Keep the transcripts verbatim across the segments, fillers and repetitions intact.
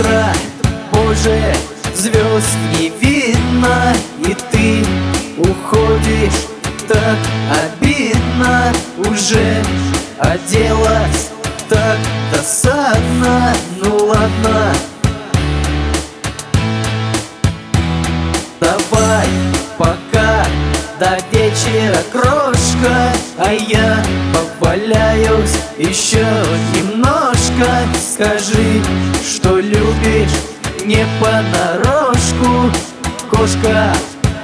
утро, Боже, звезд не видно, и ты уходишь, так обидно. Уже оделась, так досадно. Ну ладно, давай пока, до вечера, крошка, а я поваляюсь еще немножко. Скажи, что любишь не понарошку, кошка.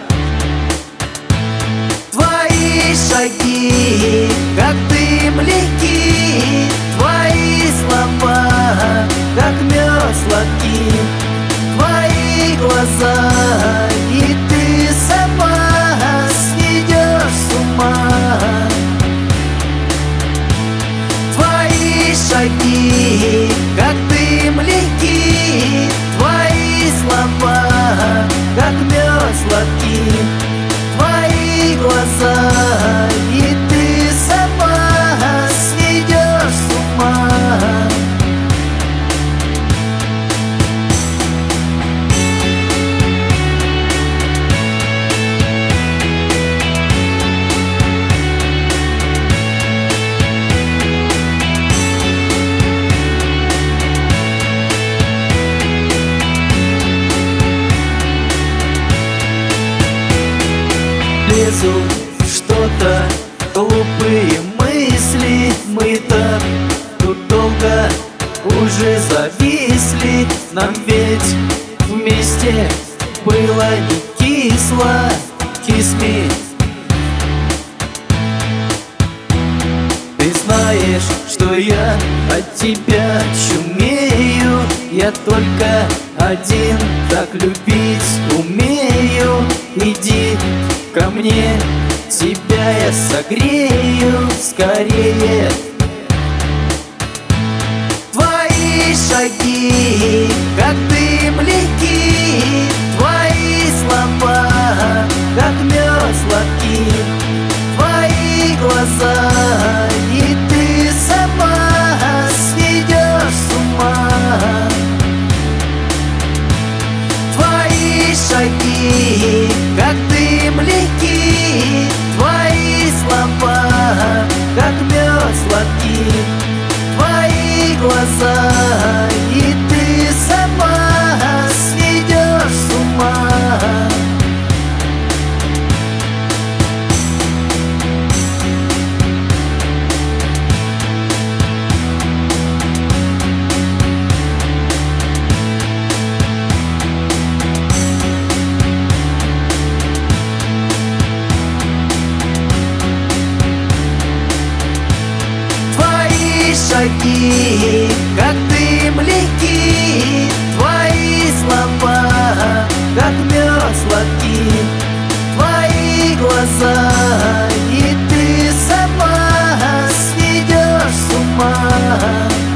Твои шаги, как дым легкий, твои слова, как мед сладкий, твои глаза, и ты сама сведешь с ума. Твои шаги, как дым легкий, твои слова, как мед сладкий, твои глаза, и ты сама сведешь с ума. Лезут что-то глупые мысли, мы так тут долго уже зависли. Нам ведь вместе было не кисло. Kiss me. Ты знаешь, что я от тебя чумею, я только один так любить умею. Иди ко мне, тебя я согрею скорее. Твои шаги, как дым легкий, твои слова, как мед сладкий, твои глаза, и ты сама сведешь с ума. Твои шаги, как дым легкий, твои слова, как мед сладкий, твои глаза, и ты сама сведешь с ума. Шаги, как дым легкий, твои слова, как мед сладкий, твои глаза, и ты сама сведешь с ума.